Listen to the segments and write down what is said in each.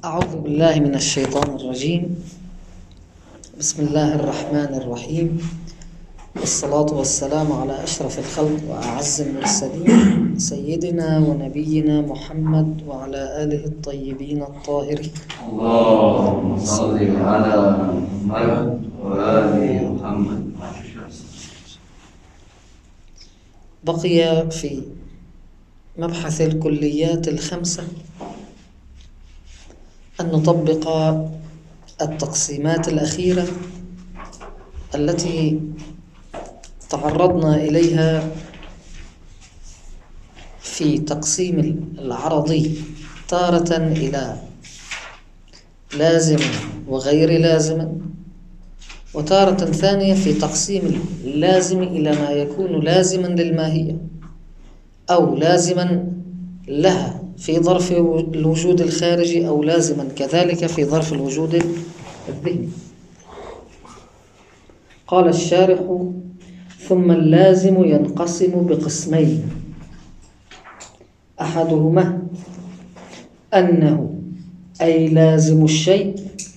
أعوذ بالله من الشيطان الرجيم. بسم الله الرحمن الرحيم، والصلاة والسلام على أشرف الخلق وأعز المرسلين سيدنا ونبينا محمد وعلى آله الطيبين الطاهرين. اللهم صل على محمد وآل محمد. بقي في مبحث الكليات الخمسة أن نطبق التقسيمات الأخيرة التي تعرضنا إليها في تقسيم العرضي، تارة إلى لازم وغير لازم، وتارة ثانية في تقسيم اللازم إلى ما يكون لازما للماهية أو لازما لها في ظرف الوجود الخارجي أو لازما كذلك في ظرف الوجود الذهني. قال الشارح: ثم اللازم ينقسم بقسمين، أحدهما أنه أي لازم الشيء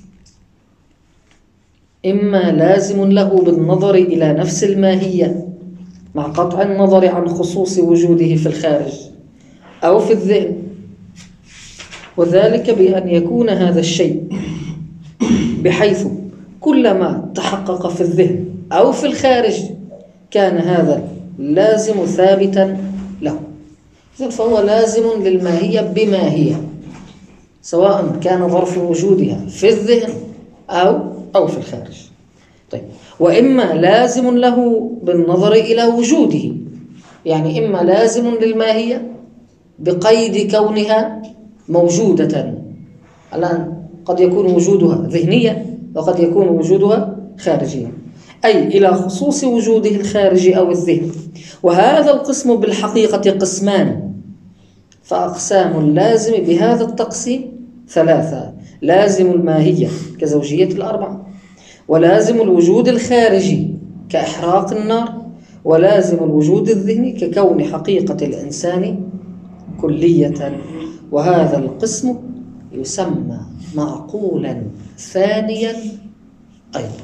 إما لازم له بالنظر إلى نفس الماهية مع قطع النظر عن خصوص وجوده في الخارج أو في الذهن، وذلك بأن يكون هذا الشيء بحيث كلما تحقق في الذهن أو في الخارج كان هذا لازم ثابتا له، فهو لازم للماهية بما هي، سواء كان ظرف وجودها في الذهن أو في الخارج. طيب، وإما لازم له بالنظر إلى وجوده، يعني إما لازم للماهية بقيد كونها موجودة. الآن قد يكون وجودها ذهنيا وقد يكون وجودها خارجيا، أي إلى خصوص وجوده الخارجي أو الذهن. وهذا القسم بالحقيقة قسمان، فأقسام اللازم بهذا التقسيم ثلاثة: لازم الماهية كزوجية الأربعة، ولازم الوجود الخارجي كإحراق النار، ولازم الوجود الذهني ككون حقيقة الإنسان كلية. وهذا القسم يسمى معقولا ثانيا أيضا.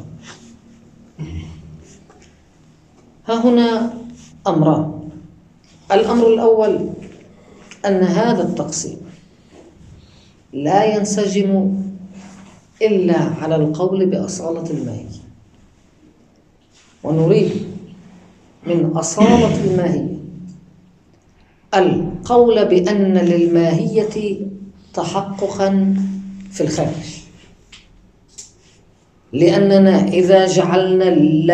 ها هنا أمران: الأمر الأول أن هذا التقسيم لا ينسجم إلا على القول بأصالة الماهية، ونريد من أصالة الماهية القول بأن للماهية تحققا في الخارج، لأننا إذا جعلنا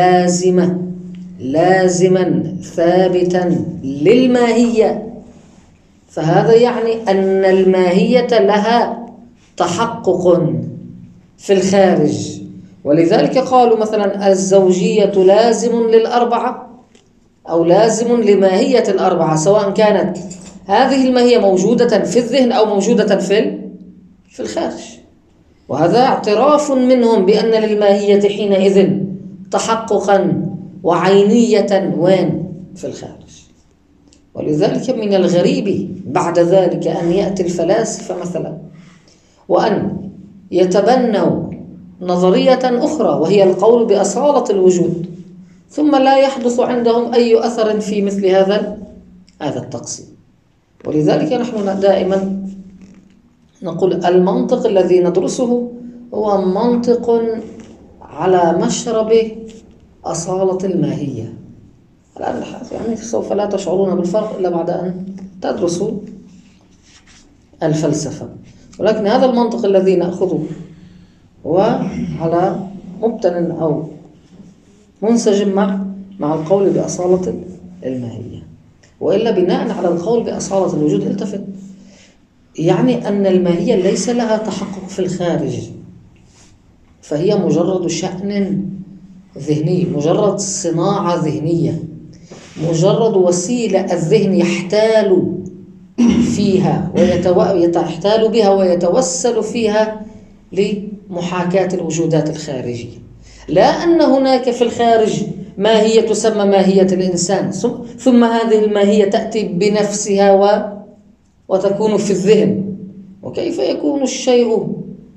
لازما ثابتا للماهية فهذا يعني أن الماهية لها تحقق في الخارج. ولذلك قالوا مثلا الزوجية لازم للأربعة أو لازم لماهية الأربعة، سواء كانت هذه الماهية موجودة في الذهن أو موجودة في الخارج. وهذا اعتراف منهم بأن للماهية حينئذ تحققا وعينية وين؟ في الخارج. ولذلك من الغريب بعد ذلك أن يأتي الفلاسفة مثلا وأن يتبنوا نظرية أخرى وهي القول بأصالة الوجود، ثم لا يحدث عندهم أي أثر في مثل هذا التقسيم. ولذلك نحن دائما نقول المنطق الذي ندرسه هو منطق على مشرب أصالة الماهية. الآن يعني سوف لا تشعرون بالفرق إلا بعد أن تدرسوا الفلسفة، ولكن هذا المنطق الذي نأخذه هو على مبتن أو منسجم مع القول بأصالة الماهية. وإلا بناء على القول بأصالة الوجود التفت، يعني أن الماهية ليس لها تحقق في الخارج، فهي مجرد شأن ذهني، مجرد صناعة ذهنية، مجرد وسيلة الذهن يحتال فيها ويحتال بها ويتوسل فيها لمحاكاة الوجودات الخارجية. لا أن هناك في الخارج ماهية تسمى ماهية الإنسان ثم هذه الماهية تأتي بنفسها وتكون في الذهن. وكيف يكون الشيء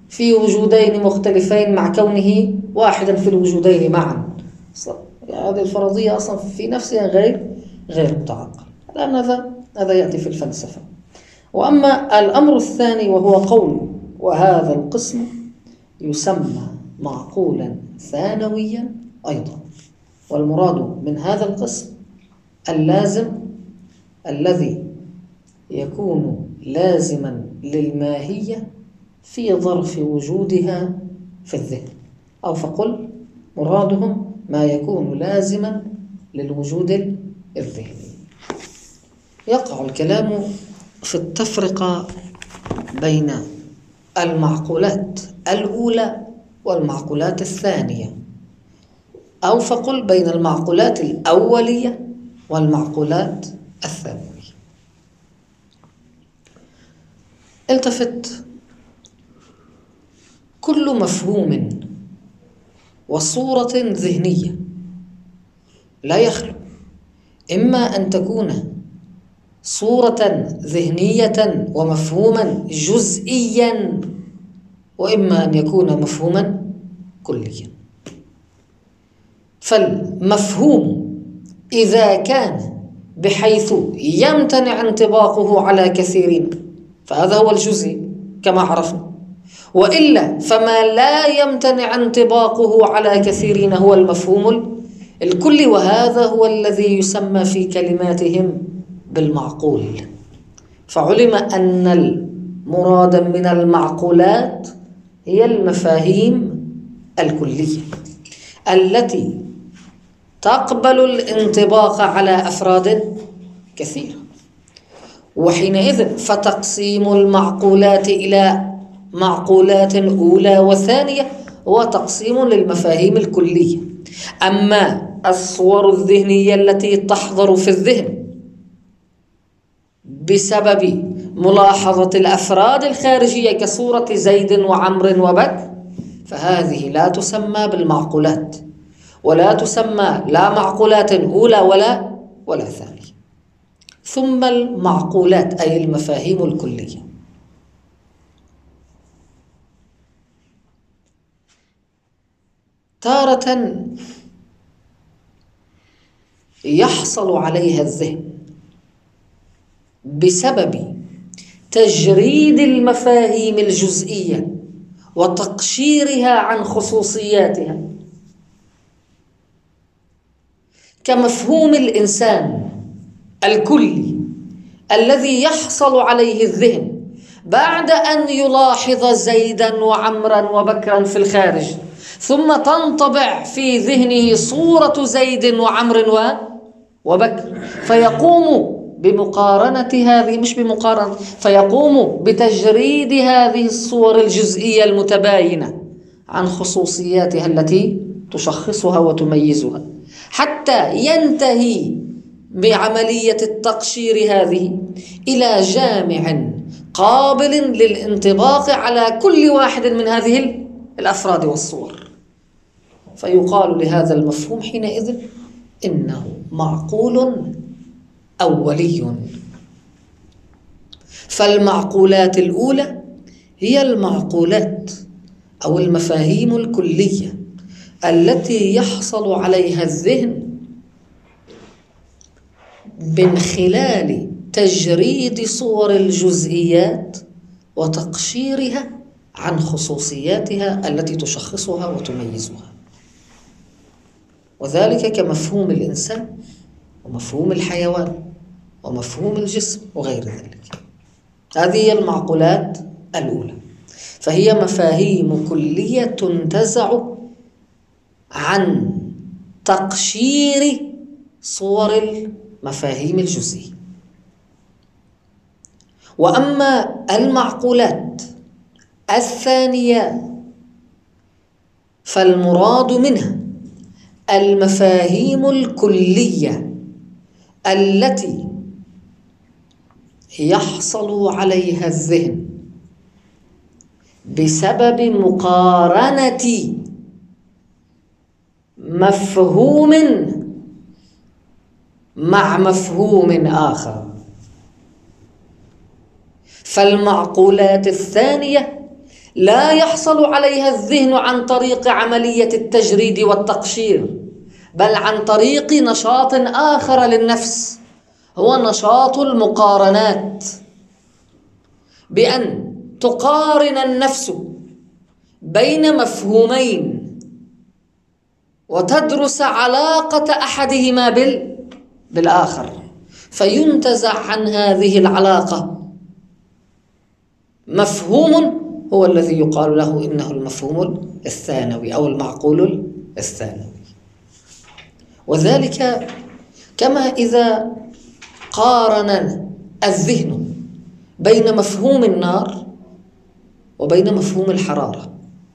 في وجودين مختلفين مع كونه واحدا في الوجودين معا. هذه الفرضية أصلا في نفسها غير متعقل، لأن هذا يأتي في الفلسفة. وأما الأمر الثاني وهو قول وهذا القسم يسمى معقولا ثانويا أيضا، والمراد من هذا القسم اللازم الذي يكون لازما للماهية في ظرف وجودها في الذهن، أو فقل مرادهم ما يكون لازما للوجود الذهني. يقع الكلام في التفرقة بين المعقولات الأولى والمعقولات الثانية، أو فقل بين المعقولات الأولية والمعقولات الثانوية. التفت، كل مفهوم وصورة ذهنية لا يخلو إما أن تكون صورة ذهنية ومفهوما جزئيا، وإما أن يكون مفهوما كليا. فالمفهوم إذا كان بحيث يمتنع انطباقه على كثيرين فهذا هو الجزئي كما عرفنا، وإلا فما لا يمتنع انطباقه على كثيرين هو المفهوم الكلي، وهذا هو الذي يسمى في كلماتهم بالمعقول. فعلم أن المراد من المعقولات هي المفاهيم الكلية التي تقبل الانطباق على أفراد كثيرة. وحينئذ فتقسيم المعقولات إلى معقولات أولى وثانية هو تقسيم للمفاهيم الكلية. أما الصور الذهنية التي تحضر في الذهن بسبب ملاحظة الأفراد الخارجية كصورة زيد وعمر وبكر، فهذه لا تسمى بالمعقولات، ولا تسمى لا معقولات أولى ولا ثانية. ثم المعقولات أي المفاهيم الكلية. تارة يحصل عليها الذهن بسبب تجريد المفاهيم الجزئية وتقشيرها عن خصوصياتها، كمفهوم الإنسان الكلي الذي يحصل عليه الذهن بعد أن يلاحظ زيدا وعمرا وبكرا في الخارج، ثم تنطبع في ذهنه صورة زيد وعمر وبكر، فيقوم بمقارنة هذه، مش بمقارنة، فيقوم بتجريد هذه الصور الجزئية المتباينة عن خصوصياتها التي تشخصها وتميزها، حتى ينتهي بعملية التقشير هذه إلى جامع قابل للانطباق على كل واحد من هذه الأفراد والصور، فيقال لهذا المفهوم حينئذ إنه معقول أولي. فالمعقولات الأولى هي المعقولات أو المفاهيم الكلية التي يحصل عليها الذهن من خلال تجريد صور الجزئيات وتقشيرها عن خصوصياتها التي تشخصها وتميزها، وذلك كمفهوم الإنسان ومفهوم الحيوان ومفهوم الجسم وغير ذلك. هذه هي المعقولات الأولى، فهي مفاهيم كلية تنتزع عن تقشير صور المفاهيم الجزئية. وأما المعقولات الثانية فالمراد منها المفاهيم الكلية التي يحصل عليها الذهن بسبب مقارنة مفهوم مع مفهوم آخر. فالمعقولات الثانية لا يحصل عليها الذهن عن طريق عملية التجريد والتقشير، بل عن طريق نشاط آخر للنفس، هو نشاط المقارنات، بأن تقارن النفس بين مفهومين وتدرس علاقة أحدهما بالآخر، فينتزع عن هذه العلاقة مفهوم هو الذي يقال له إنه المفهوم الثانوي أو المعقول الثانوي. وذلك كما إذا قارن الذهن بين مفهوم النار وبين مفهوم الحرارة.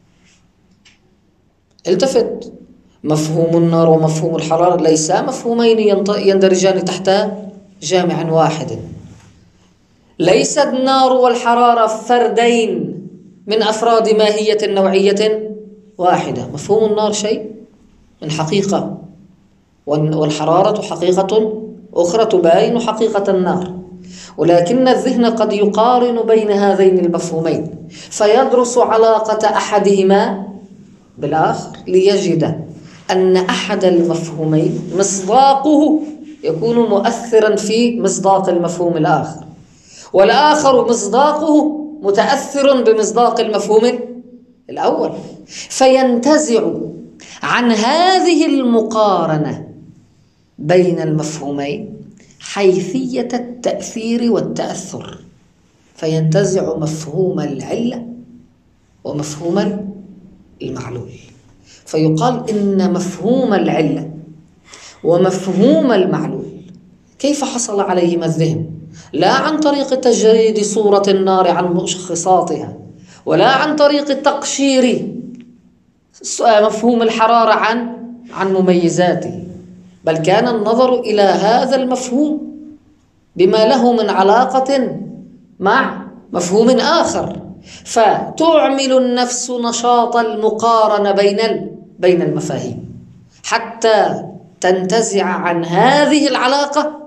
التفت، مفهوم النار ومفهوم الحرارة ليسا مفهومين يندرجان تحت جامع واحد. ليس النار والحرارة فردين من أفراد ماهية نوعية واحدة. مفهوم النار شيء من حقيقة، والحرارة حقيقة أخرى تباين حقيقة النار، ولكن الذهن قد يقارن بين هذين المفهومين فيدرس علاقة أحدهما بالآخر ليجد أن أحد المفهومين مصداقه يكون مؤثرا في مصداق المفهوم الآخر، والآخر مصداقه متأثر بمصداق المفهوم الأول، فينتزع عن هذه المقارنة بين المفهومين حيثية التأثير والتأثر، فينتزع مفهوم العلة ومفهوم المعلول، فيقال إن مفهوم العلة ومفهوم المعلول كيف حصل عليهما الذهن؟ لا عن طريق تجريد صورة النار عن مشخصاتها، ولا عن طريق تقشير مفهوم الحرارة عن مميزاته، بل كان النظر إلى هذا المفهوم بما له من علاقة مع مفهوم آخر، فتعمل النفس نشاط المقارنة بين المفاهيم حتى تنتزع عن هذه العلاقة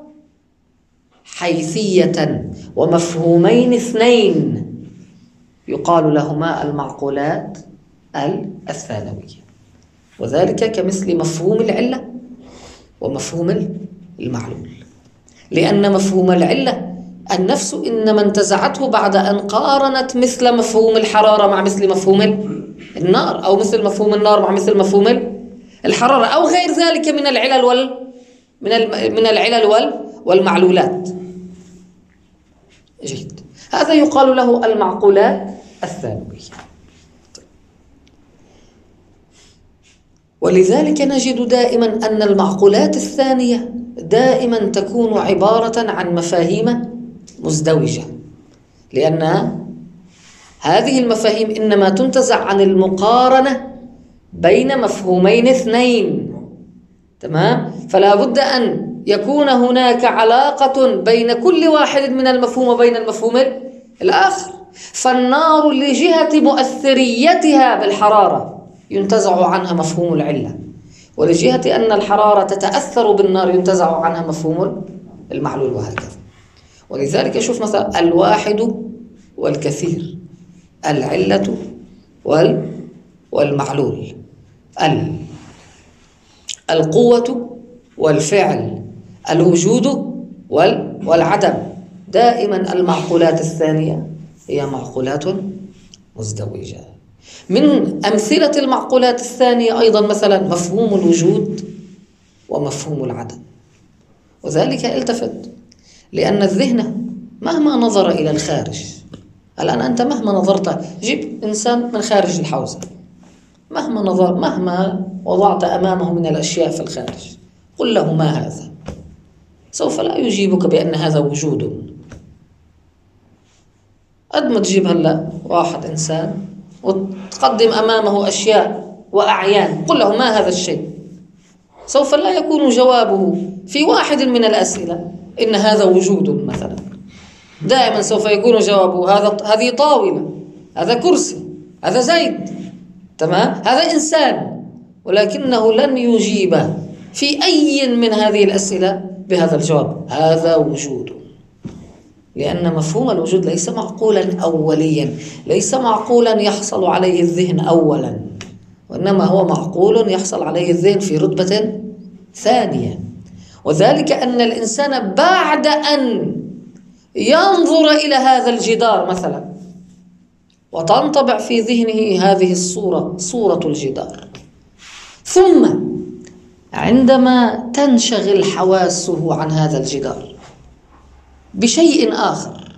حيثية ومفهومين اثنين يقال لهما المعقولات الثانوية، وذلك كمثل مفهوم العلة ومفهوم المعلول. لأن مفهوم العلة النفس إنما انتزعته بعد أن قارنت مثل مفهوم الحرارة مع مثل مفهوم النار، أو مثل مفهوم النار مع مثل مفهوم الحرارة، أو غير ذلك من العلل والمعلولات. جيد، هذا يقال له المعقولات الثانوية. ولذلك نجد دائما أن المعقولات الثانية دائما تكون عبارة عن مفاهيم مزدوجة، لأن هذه المفاهيم إنما تنتزع عن المقارنة بين مفهومين اثنين، تمام؟ فلا بد أن يكون هناك علاقة بين كل واحد من المفهوم وبين المفهوم الآخر. فالنار لجهة مؤثريتها بالحرارة ينتزع عنها مفهوم العلة، ولجهة أن الحرارة تتأثر بالنار ينتزع عنها مفهوم المعلول، وهكذا. ولذلك شوف مثلا الواحد والكثير، العلة والمعلول، القوة والفعل، الوجود والعدم. دائما المعقولات الثانية هي معقولات مزدوجة. من أمثلة المعقولات الثانية أيضا مثلا مفهوم الوجود ومفهوم العدم. وذلك التفت، لأن الذهن مهما نظر إلى الخارج، الآن أنت مهما نظرت، جيب إنسان من خارج الحوزة، مهما وضعت أمامه من الأشياء في الخارج، قل له ما هذا، سوف لا يجيبك بأن هذا وجود. قد ما تجيب هلا واحد إنسان وتقدم أمامه أشياء وأعيان، قل له ما هذا الشيء، سوف لا يكون جوابه في واحد من الأسئلة إن هذا وجود مثلا، دائما سوف يكون جوابه هذه طاولة، هذا كرسي، هذا زيد، تمام، هذا إنسان، ولكنه لن يجيب في أي من هذه الأسئلة بهذا الجواب، هذا وجود. لأن مفهوم الوجود ليس معقولا أوليا، ليس معقولا يحصل عليه الذهن أولا، وإنما هو معقول يحصل عليه الذهن في رتبة ثانية. وذلك أن الإنسان بعد أن ينظر إلى هذا الجدار مثلا وتنطبع في ذهنه هذه الصورة، صورة الجدار، ثم عندما تنشغل حواسه عن هذا الجدار بشيء آخر،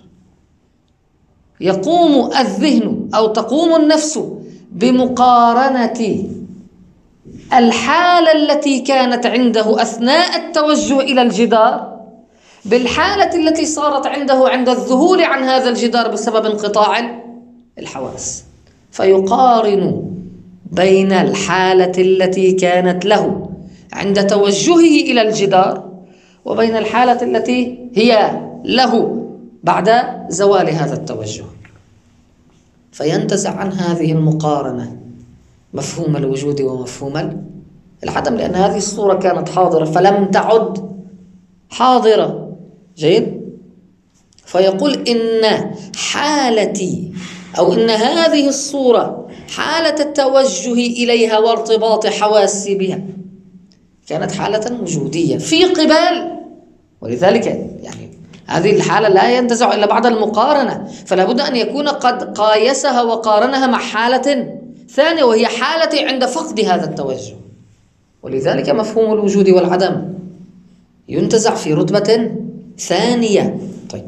يقوم الذهن أو تقوم النفس بمقارنة الحالة التي كانت عنده أثناء التوجه إلى الجدار بالحالة التي صارت عنده عند الذهول عن هذا الجدار بسبب انقطاع الحواس، فيقارن بين الحالة التي كانت له عند توجهه إلى الجدار وبين الحالة التي هي له بعد زوال هذا التوجه، فينتزع عن هذه المقارنة مفهوم الوجود ومفهوم العدم، لأن هذه الصورة كانت حاضرة فلم تعد حاضرة. جيد؟ فيقول إن حالتي أو إن هذه الصورة حالة التوجه إليها وارتباط حواسي بها كانت حالة وجودية في قبال، ولذلك يعني هذه الحالة لا ينتزع إلا بعد المقارنة، فلا بد أن يكون قد قايسها وقارنها مع حالة ثانية وهي حالتي عند فقد هذا التوجه. ولذلك مفهوم الوجود والعدم ينتزع في رتبة ثانية. طيب،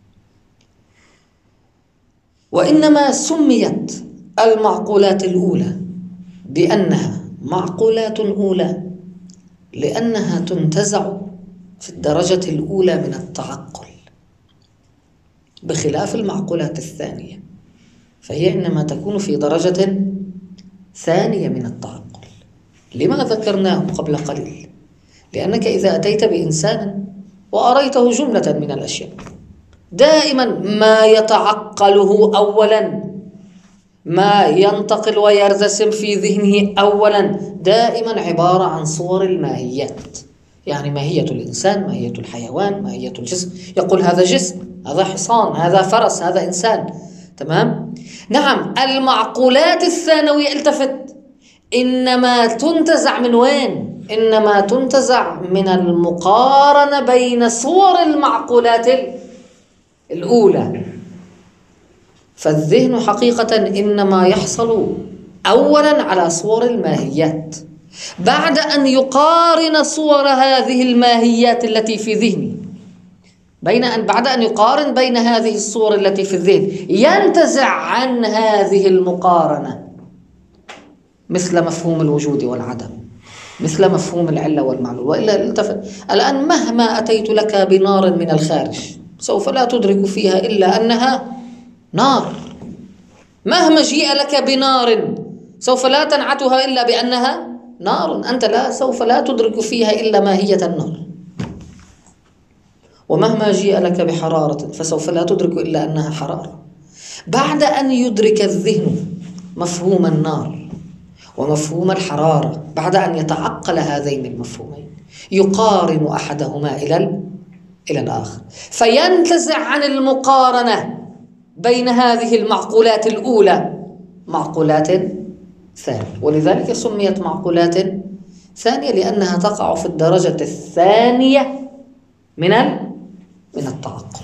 وإنما سميت المعقولات الأولى بأنها معقولات أولى لأنها تنتزع في الدرجة الأولى من التعقل، بخلاف المعقولات الثانية فهي إنما تكون في درجة ثانية من التعقل. لما ذكرناه قبل قليل؟ لأنك إذا أتيت بإنسان وأريته جملة من الأشياء دائما ما يتعقله أولا، ما ينتقل ويرتسم في ذهنه أولا دائما عبارة عن صور الماهيات، يعني ماهية الإنسان، ماهية الحيوان، ماهية الجسم، يقول هذا جسم، هذا حصان، هذا فرس، هذا إنسان. تمام؟ نعم، المعقولات الثانوية التفت إنما تنتزع من وين؟ إنما تنتزع من المقارنة بين صور المعقولات الأولى. فالذهن حقيقة إنما يحصل أولا على صور الماهيات بعد أن يقارن صور هذه الماهيات التي في ذهنه، بعد أن يقارن بين هذه الصور التي في الذهن ينتزع عن هذه المقارنة مثل مفهوم الوجود والعدم، مثل مفهوم العلة والمعلول. وإلا التفت الآن مهما أتيت لك بنار من الخارج سوف لا تدرك فيها إلا أنها نار، مهما جيء لك بنار سوف لا تنعتها إلا بأنها نار، أنت سوف لا تدرك فيها إلا ماهية النار. ومهما جيء لك بحرارة فسوف لا تدرك إلا أنها حرارة. بعد أن يدرك الذهن مفهوم النار ومفهوم الحرارة، بعد أن يتعقل هذين المفهومين يقارن أحدهما إلى الآخر، فينتزع عن المقارنة بين هذه المعقولات الأولى معقولات ثانية. ولذلك سميت معقولات ثانية لأنها تقع في الدرجة الثانية من التعقل.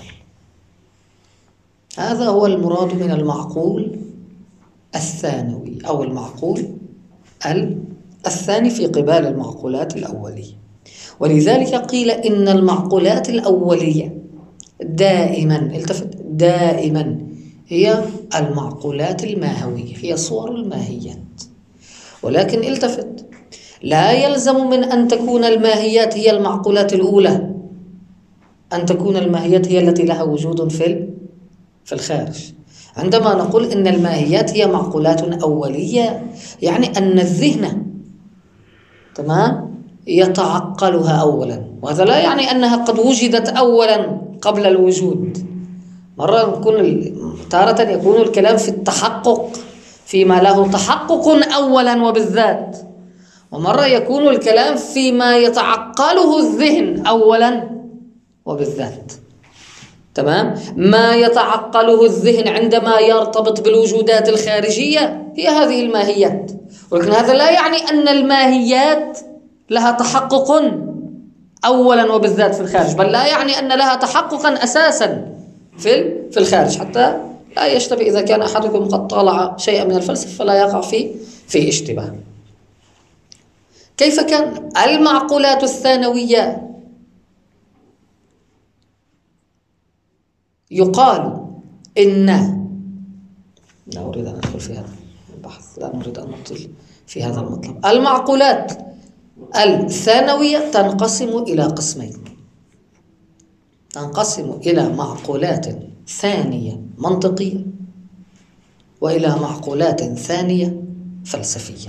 هذا هو المراد من المعقول الثانوي أو المعقول الثاني في قبال المعقولات الأولية. ولذلك قيل إن المعقولات الأولية دائما، التفت، دائما هي المعقولات الماهوية، هي صور الماهيات. ولكن التفت، لا يلزم من أن تكون الماهيات هي المعقولات الأولى أن تكون الماهيات هي التي لها وجود في الخارج. عندما نقول إن الماهيات هي معقولات أولية يعني أن الذهن تمام يتعقلها أولا، وهذا لا يعني أنها قد وجدت أولا قبل الوجود. تارة يكون الكلام في التحقق فيما له تحقق أولا وبالذات، ومرة يكون الكلام فيما يتعقله الذهن أولا وبالذات. تمام؟ ما يتعقله الذهن عندما يرتبط بالوجودات الخارجية هي هذه الماهيات، ولكن هذا لا يعني أن الماهيات لها تحقق أولا وبالذات في الخارج، بل لا يعني أن لها تحققا أساسا في الخارج، حتى لا يشتبه إذا كان أحدكم قد طالع شيئا من الفلسفة فلا يقع في اشتباه. كيف كان المعقولات الثانوية يقال إن، لا أريد أن أدخل في هذا البحث، لا نريد أن نطيل في هذا المطلب. المعقولات الثانوية تنقسم إلى قسمين، تنقسم إلى معقولات ثانية منطقية وإلى معقولات ثانية فلسفية.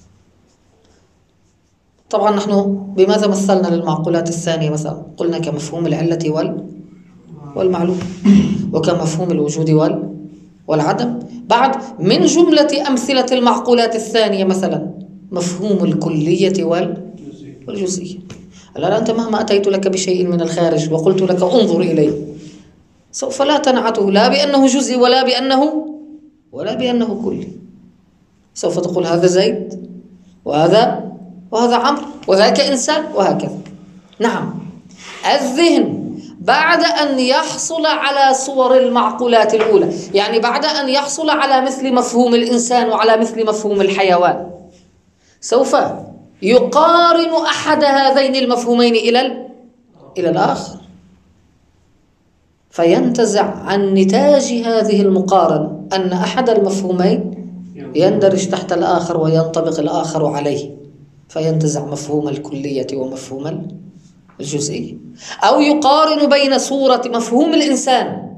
طبعا نحن بماذا مثلنا للمعقولات الثانية؟ مثلا قلنا كمفهوم العلة والمعلوم، وكمفهوم الوجود والعدم. بعد من جملة أمثلة المعقولات الثانية مثلا مفهوم الكلية والجزئية. الآن أنت مهما أتيت لك بشيء من الخارج وقلت لك انظر إليه، سوف لا تنعته لا بأنه جزئي ولا بأنه كلي. سوف تقول هذا زيد وهذا عمرو وذاك إنسان وهكذا. نعم، الذهن بعد أن يحصل على صور المعقولات الأولى، يعني بعد أن يحصل على مثل مفهوم الإنسان وعلى مثل مفهوم الحيوان، سوف يقارن أحد هذين المفهومين إلى الآخر، فينتزع عن نتاج هذه المقارنة أن أحد المفهومين يندرج تحت الآخر وينطبق الآخر عليه، فينتزع مفهوم الكلية ومفهوم الجزئية. أو يقارن بين صورة مفهوم الإنسان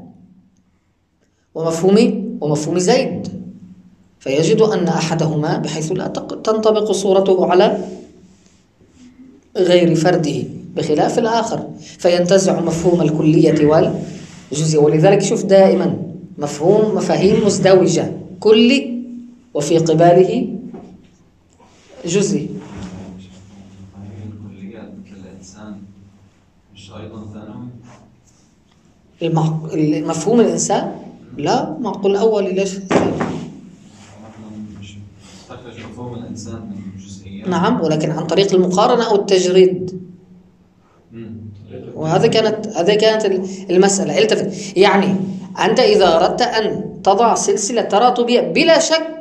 ومفهوم زيد، فيجد أن أحدهما بحيث لا تنطبق صورته على غير فرده بخلاف الآخر، فينتزع مفهوم الكلية والجزئية. ولذلك شوف دائما مفاهيم مزدوجة، كلي وفي قباله جزئي. مفهوم الإنسان لا معقول أولي، ليش تخرج مفهوم الإنسان من الجزئيات؟ نعم، ولكن عن طريق المقارنة أو التجريد. وهذا كانت المسألة. التفت، يعني أنت إذا أردت أن تضع سلسلة تراتبية بلا شك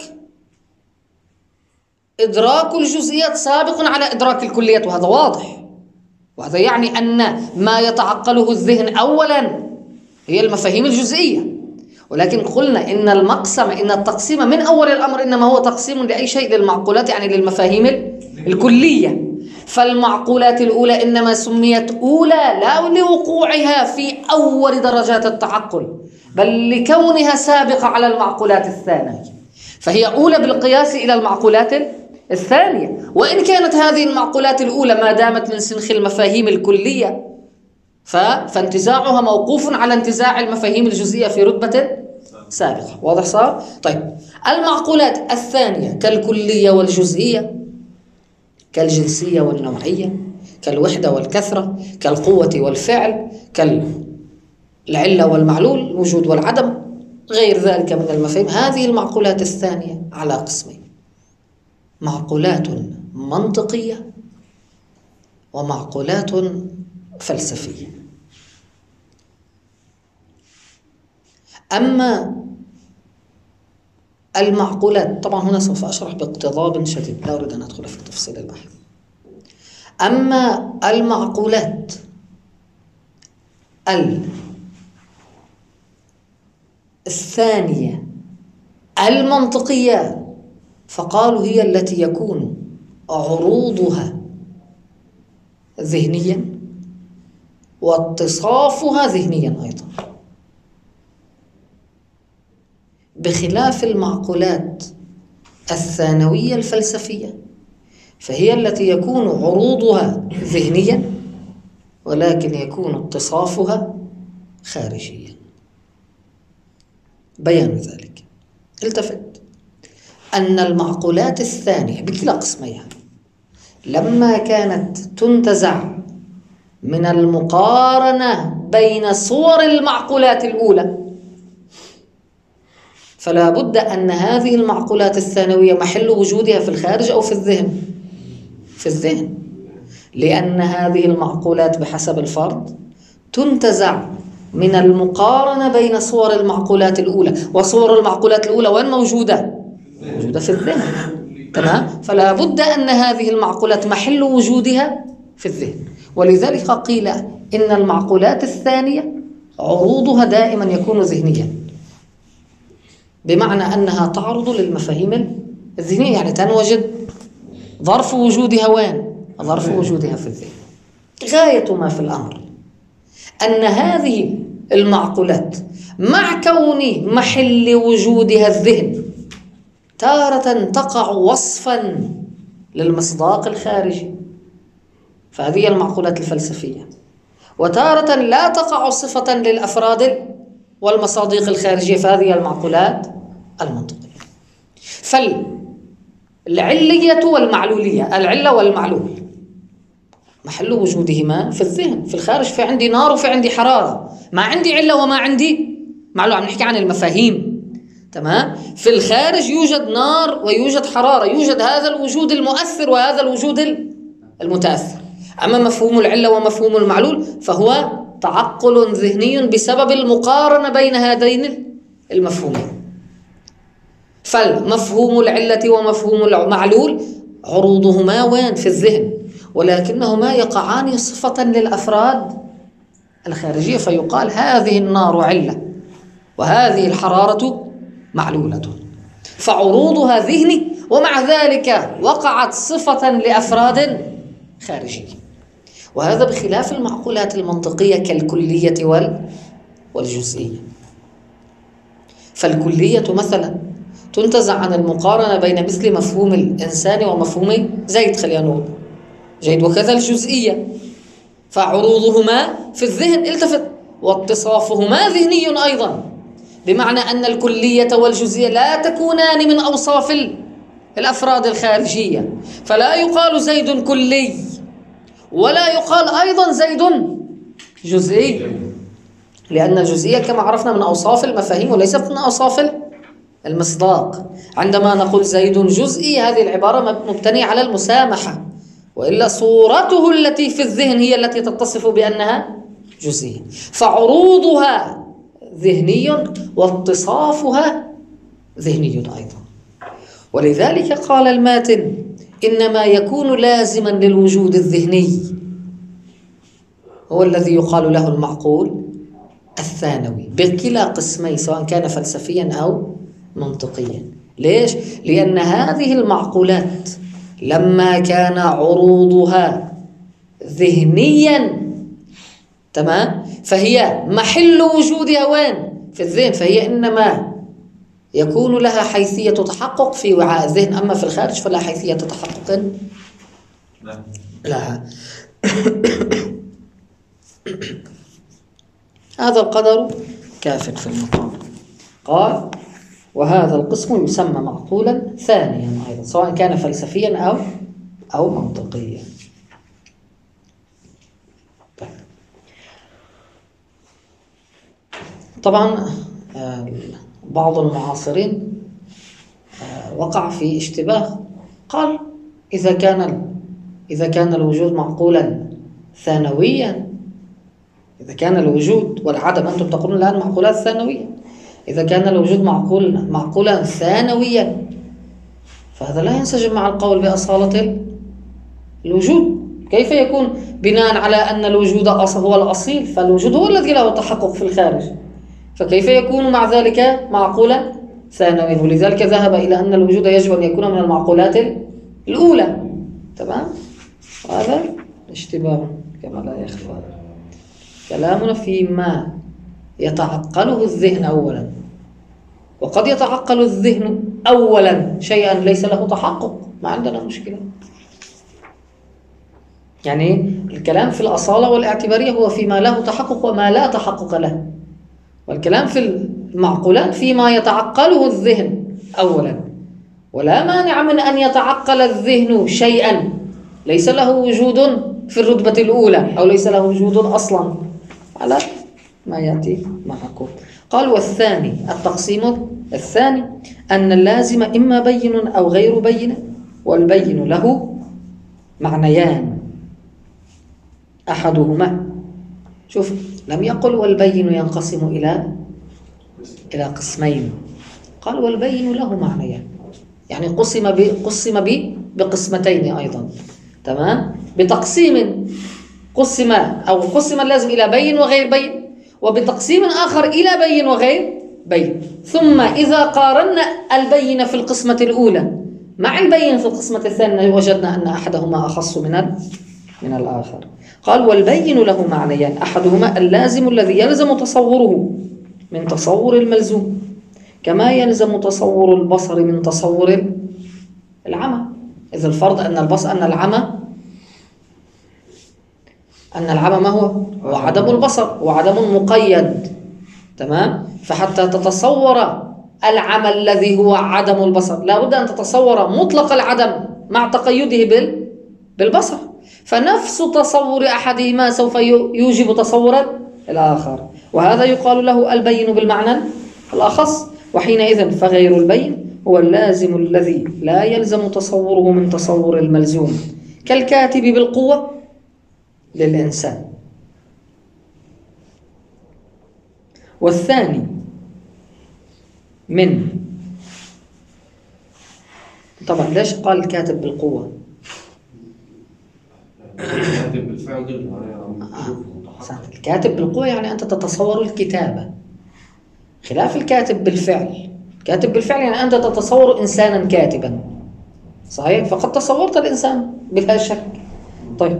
إدراك الجزئيات سابق على إدراك الكليات، وهذا واضح، وهذا يعني أن ما يتعقله الذهن أولا هي المفاهيم الجزئية. ولكن قلنا إن التقسيم من أول الأمر إنما هو تقسيم لأي شيء للمعقولات، يعني للمفاهيم الكلية. فالمعقولات الأولى إنما سميت أولى لا لوقوعها في أول درجات التعقل، بل لكونها سابقة على المعقولات الثانية، فهي أولى بالقياس إلى المعقولات الثانية. وإن كانت هذه المعقولات الأولى ما دامت من سنخ المفاهيم الكلية فانتزاعها موقوف على انتزاع المفاهيم الجزئية في رتبة سابقة. واضح صار؟ طيب، المعقولات الثانية كالكلية والجزئية، كالجنسية والنوعية، كالوحدة والكثرة، كالقوة والفعل، كالعلة والمعلول، الوجود والعدم، غير ذلك من المفاهيم. هذه المعقولات الثانية على قسمين: معقولات منطقية ومعقولات فلسفية. أما المعقولات، طبعا هنا سوف أشرح باقتضاب شديد، لا أريد أن أدخل في تفصيل البحث. أما المعقولات الثانية المنطقية فقالوا هي التي يكون عروضها ذهنيا واتصافها ذهنيا أيضا، بخلاف المعقولات الثانوية الفلسفية فهي التي يكون عروضها ذهنيا ولكن يكون اتصافها خارجيا. بيان ذلك: التفت أن المعقولات الثانية بكلا قسميها لما كانت تنتزع من المقارنة بين صور المعقولات الأولى، فلا بد أن هذه المعقولات الثانوية محل وجودها في الخارج أو في الذهن. في الذهن، لأن هذه المعقولات بحسب الفرض تنتزع من المقارنة بين صور المعقولات الأولى، وصور المعقولات الأولى وين موجودة؟ موجودة في الذهن. تمام؟ فلا بد أن هذه المعقولات محل وجودها في الذهن، ولذلك قيل إن المعقولات الثانية عروضها دائما يكون ذهنيا، بمعنى أنها تعرض للمفاهيم الذهنية، يعني تنوجد ظرف وجودها وين؟ ظرف وجودها في الذهن. غاية ما في الأمر أن هذه المعقولات مع كون محل وجودها الذهن تارة تقع وصفا للمصداق الخارجي، فهذه المعقولات الفلسفية، وتارة لا تقع صفة للأفراد والمصادق الخارجية، فهذه المعقولات المنطقية. فالعلية والمعلولية، العلة والمعلول محل وجودهما في الذهن. في الخارج في عندي نار وفي عندي حرارة، ما عندي علة وما عندي معلول، عم نحكي عن المفاهيم. تمام؟ في الخارج يوجد نار ويوجد حرارة، يوجد هذا الوجود المؤثر وهذا الوجود المتأثر. أما مفهوم العلة ومفهوم المعلول فهو تعقل ذهني بسبب المقارنة بين هذين المفهومين. فالمفهوم العلة ومفهوم المعلول عروضهما وين؟ في الذهن، ولكنهما يقعان صفة للأفراد الخارجية، فيقال هذه النار علة وهذه الحرارة معلولة، فعروضها ذهني ومع ذلك وقعت صفة لأفراد خارجية. وهذا بخلاف المعقولات المنطقية كالكلية والجزئية. فالكلية مثلا تنتزع عن المقارنة بين مثل مفهوم الإنسان ومفهوم زيد، خلينا نقول جيد، وكذا الجزئية، فعروضهما في الذهن التفت، واتصافهما ذهني أيضا، بمعنى أن الكلية والجزئية لا تكونان من أوصاف الأفراد الخارجية، فلا يقال زيد كلي ولا يقال أيضا زيد جزئي، لأن الجزئية كما عرفنا من أوصاف المفاهيم وليست من أوصاف المصداق. عندما نقول زيد جزئي هذه العبارة مبتنية على المسامحة، وإلا صورته التي في الذهن هي التي تتصف بأنها جزئية، فعروضها ذهني واتصافها ذهني أيضا. ولذلك قال الماتن إنما يكون لازما للوجود الذهني هو الذي يقال له المعقول الثانوي بكلا قسمي، سواء كان فلسفيا أو منطقيا. ليش؟ لأن هذه المعقولات لما كان عروضها ذهنيا، تمام، فهي محل وجودها وين؟ في الذهن، فهي إنما يكون لها حيثية تحقق في وعاء الذهن، أما في الخارج فلا حيثية تحقق لها. هذا القدر كاف في المقام. قال وهذا القسم يسمى معقولا ثانيا أيضا، سواء كان فلسفيا أو منطقيا. طبعا بعض المعاصرين وقع في اشتباه، قال إذا كان الوجود معقولا ثانويا، إذا كان الوجود والعدم، أنتم تقولون الآن معقولات ثانوية، إذا كان الوجود معقولا ثانويا فهذا لا ينسجم مع القول بأصالة الوجود. كيف يكون بناء على أن الوجود هو الأصيل، فالوجود هو الذي له تحقق في الخارج، فكيف يكون مع ذلك معقولا ثانويا؟ ولذلك ذهب إلى أن الوجود يجب أن يكون من المعقولات الأولى. تمام؟ هذا اشتباه كما لا يخفى. كلامنا فيما يتعقله الذهن أولا، وقد يتعقل الذهن أولا شيئا ليس له تحقق، ما عندنا مشكلة. يعني الكلام في الأصالة والاعتبارية هو فيما له تحقق وما لا تحقق له، والكلام في المعقولات فيما يتعقله الذهن أولا. ولا مانع من أن يتعقل الذهن شيئا ليس له وجود في الرتبة الأولى أو ليس له وجود أصلا، على ما يأتي معكم. قال والثاني التقسيم الثاني أن اللازم إما بين أو غير بين، والبين له معنيان أحدهما. شوف، لم يقل والبين ينقسم إلى قسمين، قال والبين له معنيان، يعني قسم بقسمتين أيضا، تمام؟ بتقسيم قسم اللازم إلى بين وغير بين، وبتقسيم آخر إلى بين وغير بين. ثم إذا قارنا البين في القسمة الأولى مع البين في القسمة الثانية وجدنا أن أحدهما أخص من الآخر. قال والبين له معنيان أحدهما اللازم الذي يلزم تصوره من تصور الملزوم، كما يلزم تصور البصر من تصور العمى. إذا الفرض أن العمى ما هو عدم البصر وعدم مقيد، تمام؟ فحتى تتصور العمى الذي هو عدم البصر لا بد أن تتصور مطلق العدم مع تقيده بالبصر، فنفس تصور أحدهما سوف يوجب تصور الآخر، وهذا يقال له البين بالمعنى الأخص. وحينئذ فغير البين هو اللازم الذي لا يلزم تصوره من تصور الملزوم، كالكاتب بالقوة للإنسان. والثاني من طبعا ليش قال الكاتب بالقوة؟ الكاتب بالفعل الكاتب بالقوة يعني أنت تتصور الكتابة، خلاف الكاتب بالفعل. الكاتب بالفعل يعني أنت تتصور إنسانا كاتبا، صحيح؟ فقد تصورت الإنسان بلا شك، طيب،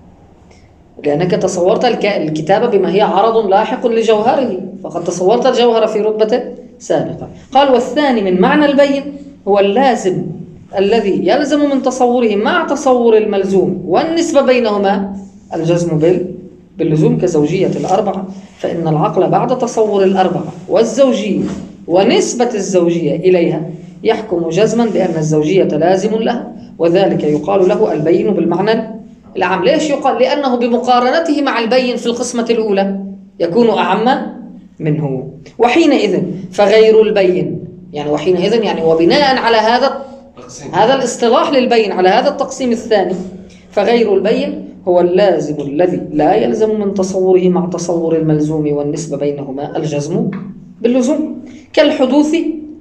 لأنك تصورت الكتابة بما هي عرض لاحق لجوهره، فقد تصورت الجوهر في رتبة سابقة. قال والثاني من معنى البين هو اللازم الذي يلزم من تصوره مع تصور الملزوم، والنسبة بينهما الجزم باللزوم كزوجية الأربعة، فإن العقل بعد تصور الأربعة والزوجية ونسبة الزوجية إليها يحكم جزما بأن الزوجية لازم لها، وذلك يقال له البين بالمعنى العام. ليش يقال؟ لأنه بمقارنته مع البين في القسمة الأولى يكون أعم منه. وحينئذ فغير البين يعني وبناء على هذا الاصطلاح للبين على هذا التقسيم الثاني، فغير البين هو اللازم الذي لا يلزم من تصوره مع تصور الملزوم والنسبة بينهما الجزم باللزوم، كالحدوث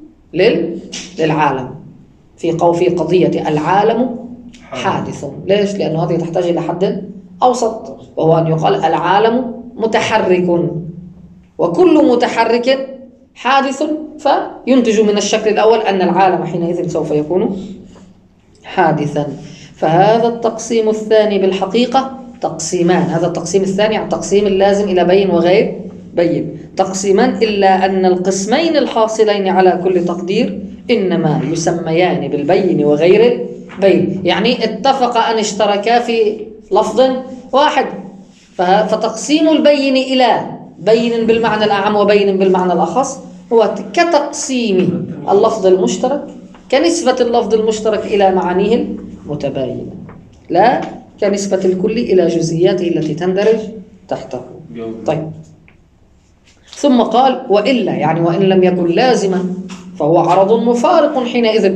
للعالم في قضية العالم حادث. ليش؟ لأنه هذه تحتاج إلى حد أوسط، وهو أن يقال العالم متحرك، وكل متحرك حادث، فينتج من الشكل الأول أن العالم حينئذ سوف يكون حادثا. فهذا التقسيم الثاني بالحقيقة تقسيمان، هذا التقسيم الثاني عن تقسيم اللازم إلى بين وغير بين تقسيمان، إلا أن القسمين الحاصلين على كل تقدير إنما يسميان بالبين وغير بين، يعني اتفق أن اشتركا في لفظ واحد. فتقسيم البين إلى بين بالمعنى الأعم وبين بالمعنى الأخص هو كتقسيم اللفظ المشترك، كنسبة اللفظ المشترك إلى معانيه المتباينة، لا كنسبة الكل إلى جزئياته التي تندرج تحته. طيب، ثم قال وإلا، يعني وإن لم يكن لازما فهو عرض مفارق حينئذ.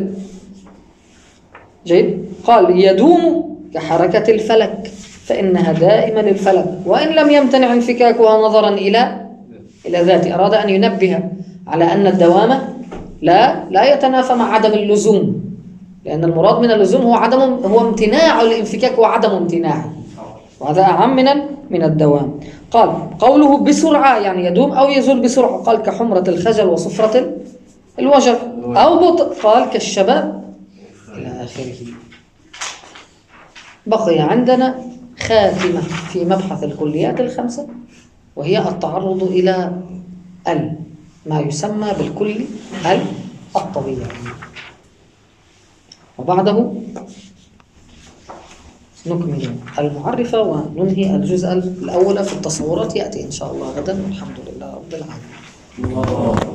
جيد. قال يدوم كحركة الفلك فإنها دائما للفلك وإن لم يمتنع انفكاكها نظرا إلى ذاته. أراد أن ينبه على أن الدوام لا يتنافى مع عدم اللزوم، لأن المراد من اللزوم هو امتناع الانفكاك وعدم امتناعه، وهذا أعم من الدوام. قال قوله بسرعة يعني يدوم أو يزول بسرعة، قال كحمرة الخجل وصفرة الوجل، أو بطء قال كالشباب إلى آخره. بقي عندنا خاتمة في مبحث الكليات الخمسة، وهي التعرض إلى ما يسمى بالكل الطبيعي، وبعده نكمل المعرفة وننهي الجزء الأول في التصورات، يأتي إن شاء الله غدا، والحمد لله رب العالمين.